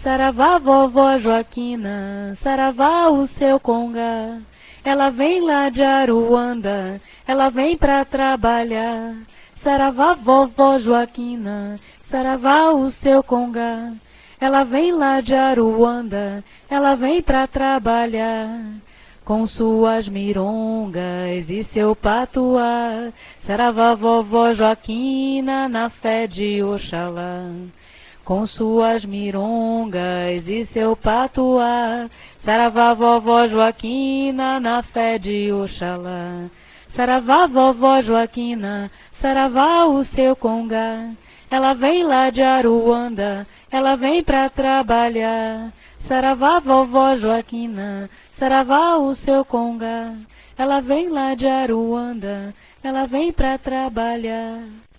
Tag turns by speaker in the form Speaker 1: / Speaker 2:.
Speaker 1: Saravá, vovó Joaquina, saravá o seu conga. Ela vem lá de Aruanda, ela vem pra trabalhar. Saravá, vovó Joaquina, saravá o seu conga. Ela vem lá de Aruanda, ela vem pra trabalhar. Com suas mirongas e seu patuá, saravá, vovó Joaquina, na fé de Oxalá. Com suas mirongas e seu patuá, saravá, vovó Joaquina, na fé de Oxalá. Saravá, vovó Joaquina, saravá o seu conga. Ela vem lá de Aruanda, ela vem pra trabalhar. Saravá, vovó Joaquina, saravá o seu conga. Ela vem lá de Aruanda, ela vem pra trabalhar.